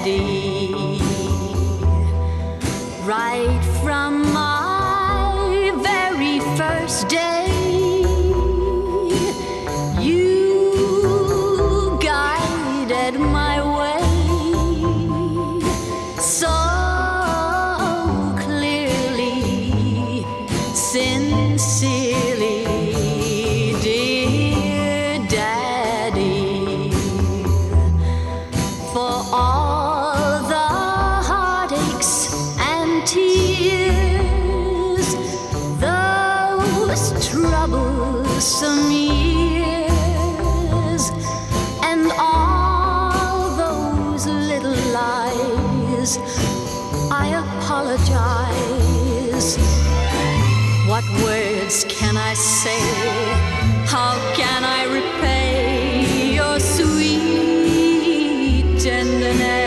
Daddy. Right from my very first day, you guided my way so clearly, sincerely, dear Daddy. For all the heartaches and tears, those troublesome years, and all those little lies, I apologize. What words can I say? How can I repay your sweet tenderness?